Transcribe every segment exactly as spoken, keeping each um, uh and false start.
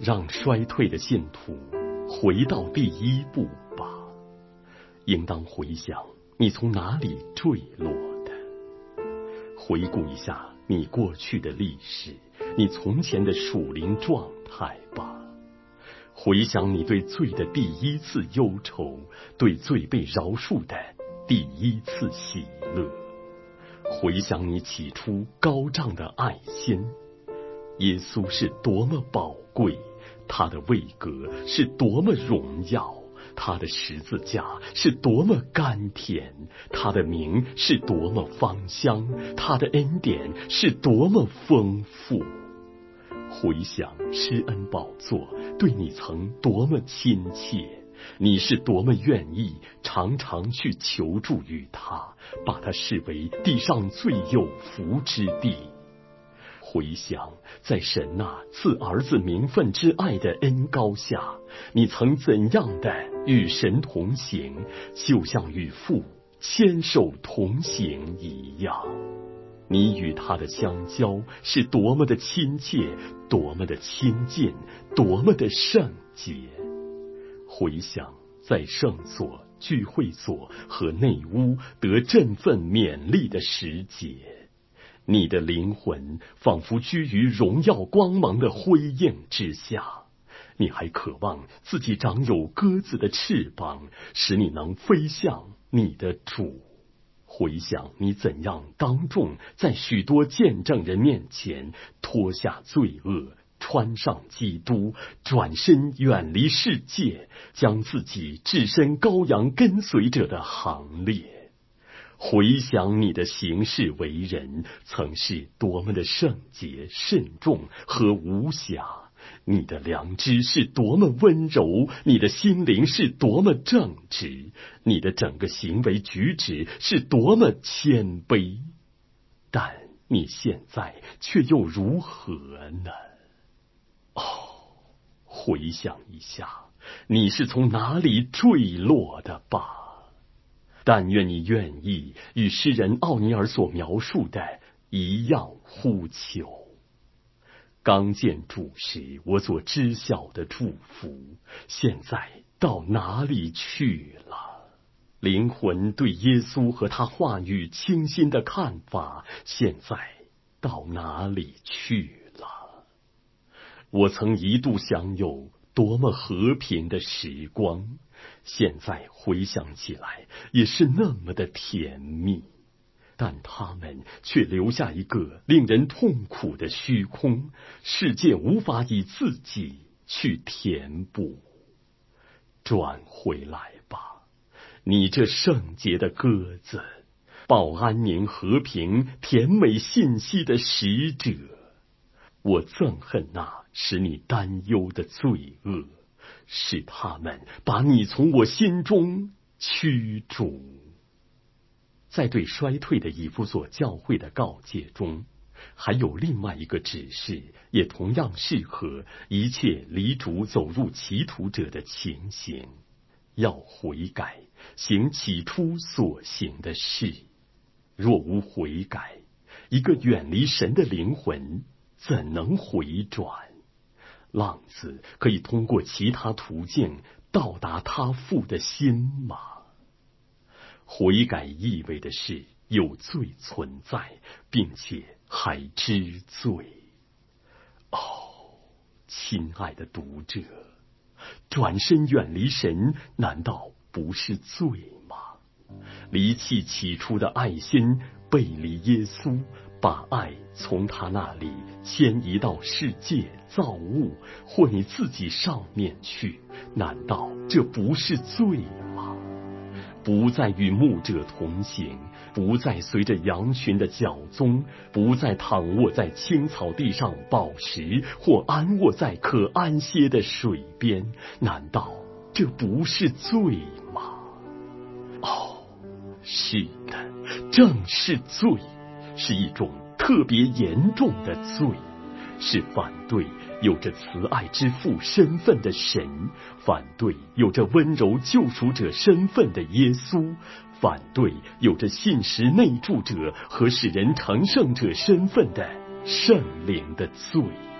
让衰退的信徒回到第一步吧，应当回想你从哪里坠落的，回顾一下你过去的历史，你从前的属灵状态吧。回想你对罪的第一次忧愁，对罪被饶恕的第一次喜乐。回想你起初高涨的爱心，耶稣是多么宝贵，他的位格是多么荣耀，他的十字架是多么甘甜，他的名是多么芳香，他的恩典是多么丰富。回想施恩宝座对你曾多么亲切，你是多么愿意常常去求助于他，把他视为地上最有福之地。回想在神那赐儿子名分之爱的恩膏下，你曾怎样的与神同行，就像与父牵手同行一样。你与他的相交是多么的亲切，多么的亲近，多么的圣洁。回想在圣所、聚会所和内屋得振奋勉励的时节，你的灵魂仿佛居于荣耀光芒的辉映之下，你还渴望自己长有鸽子的翅膀，使你能飞向你的主。回想你怎样当众在许多见证人面前脱下罪恶，穿上基督，转身远离世界，将自己置身羔羊跟随者的行列。回想你的行事为人曾是多么的圣洁、慎重和无瑕，你的良知是多么温柔，你的心灵是多么正直，你的整个行为举止是多么谦卑。但你现在却又如何呢？哦，回想一下，你是从哪里坠落的吧？但愿你愿意与诗人奥尼尔所描述的一样呼求。刚见主时我所知晓的祝福，现在到哪里去了？灵魂对耶稣和他话语清新的看法，现在到哪里去了？我曾一度享有多么和平的时光，现在回想起来也是那么的甜蜜，但他们却留下一个令人痛苦的虚空，世界无法以自己去填补。转回来吧，你这圣洁的鸽子，报安宁、和平、甜美信息的使者。我憎恨那使你担忧的罪恶，使他们把你从我心中驱逐。在对衰退的以弗所教会的告诫中，还有另外一个指示，也同样适合一切离主走入歧途者的情形：要悔改，行起初所行的事。若无悔改，一个远离神的灵魂怎能回转？浪子可以通过其他途径到达他父的心吗？悔改意味的是有罪存在，并且还知罪。哦，亲爱的读者，转身远离神难道不是罪吗？离弃起初的爱心，背离耶稣，把爱从他那里迁移到世界、造物或你自己上面去，难道这不是罪吗？不再与牧者同行，不再随着羊群的脚踪，不再躺卧在青草地上饱食，或安卧在可安歇的水边，难道这不是罪吗？哦，是的，正是罪，是一种特别严重的罪，是反对有着慈爱之父身份的神，反对有着温柔救赎者身份的耶稣，反对有着信实内住者和使人成圣者身份的圣灵的罪。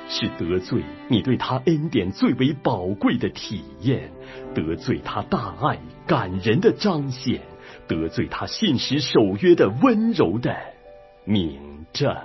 是得罪你对他恩典最为宝贵的体验，得罪他大爱感人的彰显，得罪他信实守约的温柔的明证。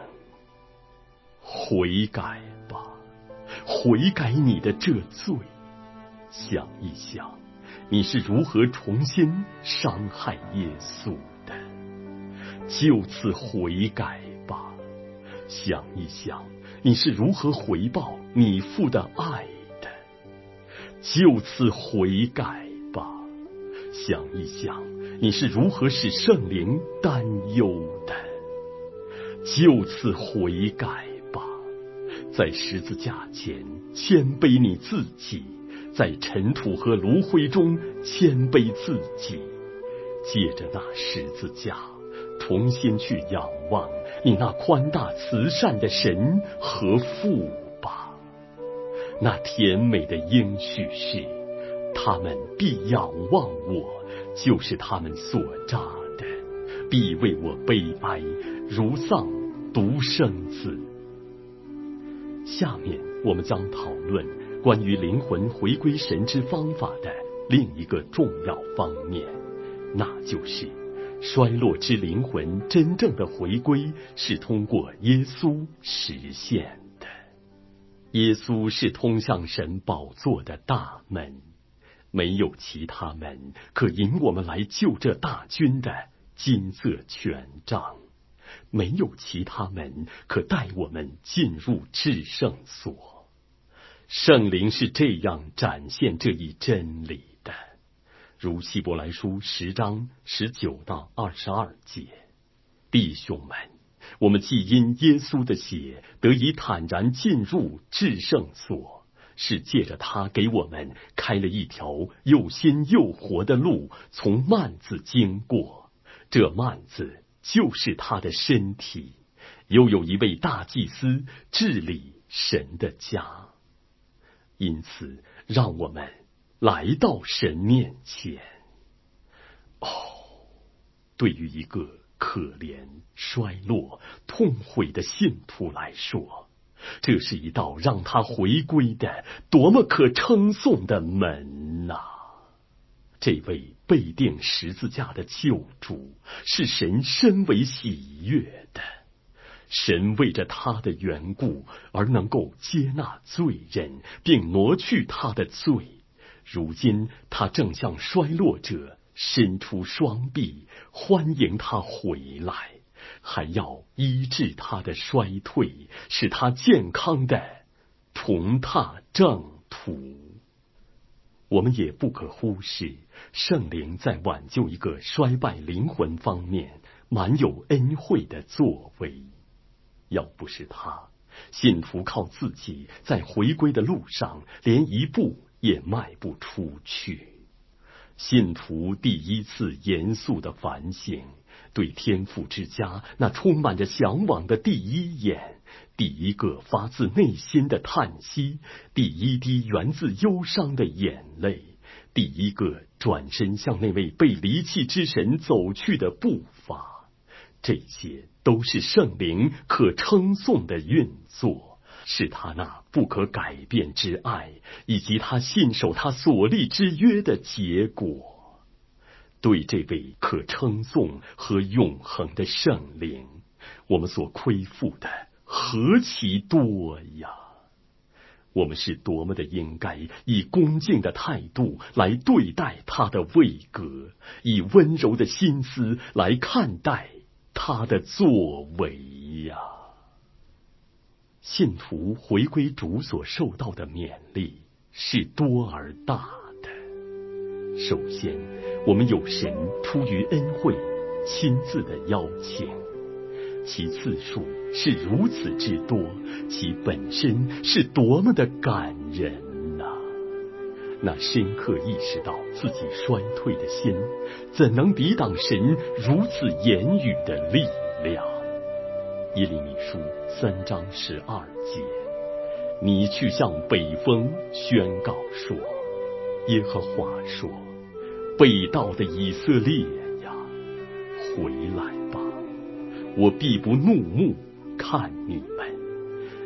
悔改吧，悔改你的这罪。想一想，你是如何重新伤害耶稣的，就此悔改吧。想一想，你是如何回报你父的爱的，就此悔改吧。想一想，你是如何使圣灵担忧的，就此悔改吧。在十字架前谦卑你自己，在尘土和炉灰中谦卑自己，借着那十字架重新去仰望你那宽大慈善的神和父吧。那甜美的应许是，他们必仰望我，就是他们所扎的，必为我悲哀，如丧独生子。下面我们将讨论关于灵魂回归神之方法的另一个重要方面，那就是衰落之灵魂真正的回归是通过耶稣实现的。耶稣是通向神宝座的大门，没有其他门可引我们来救这大军的金色权杖，没有其他门可带我们进入至圣所。圣灵是这样展现这一真理的，如希伯来书十章十九到二十二节。弟兄们，我们既因耶稣的血得以坦然进入至圣所，是借着他给我们开了一条又新又活的路，从幔子经过。这幔子就是他的身体，又有一位大祭司治理神的家。因此，让我们来到神面前。哦，对于一个可怜、衰落、痛悔的信徒来说，这是一道让他回归的多么可称颂的门啊！这位被钉十字架的救主是神深为喜悦的，神为着他的缘故而能够接纳罪人，并挪去他的罪。如今他正向衰落者伸出双臂，欢迎他回来，还要医治他的衰退，使他健康的重踏正途。我们也不可忽视圣灵在挽救一个衰败灵魂方面满有恩惠的作为。要不是他，信徒靠自己在回归的路上连一步也迈不出去。信徒第一次严肃的反省，对天父之家那充满着向往的第一眼，第一个发自内心的叹息，第一滴源自忧伤的眼泪，第一个转身向那位被离弃之神走去的步伐，这些都是圣灵可称颂的运作，是他那不可改变之爱，以及他信守他所立之约的结果。对这位可称颂和永恒的圣灵，我们所亏负的何其多呀！我们是多么的应该以恭敬的态度来对待他的位格，以温柔的心思来看待他的作为呀！信徒回归主所受到的勉励是多而大的。首先，我们有神出于恩惠亲自的邀请，其次数是如此之多，其本身是多么的感人啊！那深刻意识到自己衰退的心，怎能抵挡神如此言语的力量？耶利米书三章十二节，你去向北风宣告说，耶和华说，被盗的以色列呀，回来吧，我必不怒目看你们，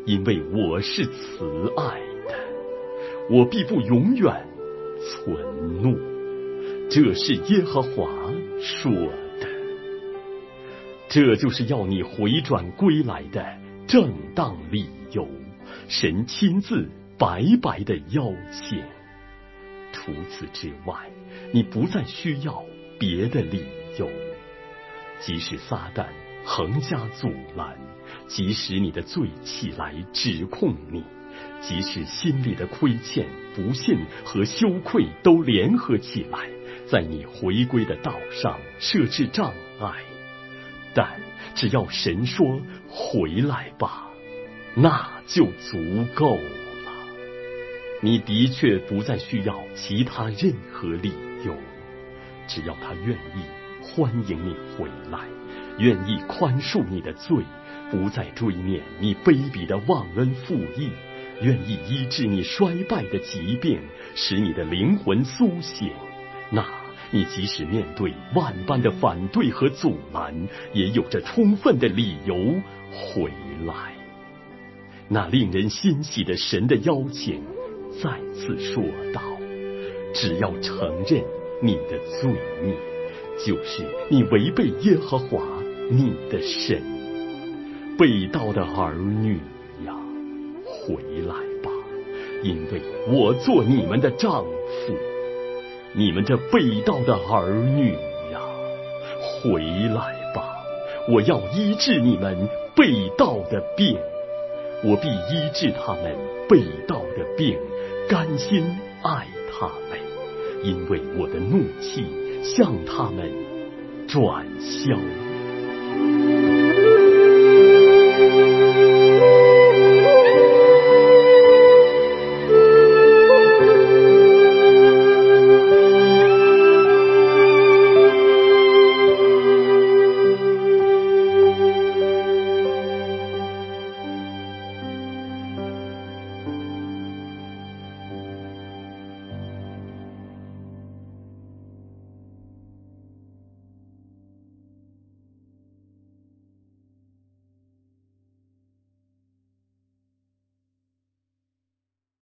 因为我是慈爱的，我必不永远存怒。这是耶和华说的。这就是要你回转归来的正当理由，神亲自白白的邀请。除此之外，你不再需要别的理由。即使撒旦横加阻拦，即使你的罪起来指控你，即使心里的亏欠、不信和羞愧都联合起来，在你回归的道上设置障碍，但只要神说回来吧，那就足够了。你的确不再需要其他任何理由，只要他愿意欢迎你回来，愿意宽恕你的罪，不再追念你卑鄙的忘恩负义，愿意医治你衰败的疾病，使你的灵魂苏醒，那你即使面对万般的反对和阻拦，也有着充分的理由回来。那令人欣喜的神的邀请再次说道，只要承认你的罪孽，就是你违背耶和华你的神。被盗的儿女呀，回来吧，因为我做你们的丈夫。你们这被盗的儿女呀，回来吧，我要医治你们被盗的病，我必医治他们被盗的病，甘心爱他们，因为我的怒气向他们转消。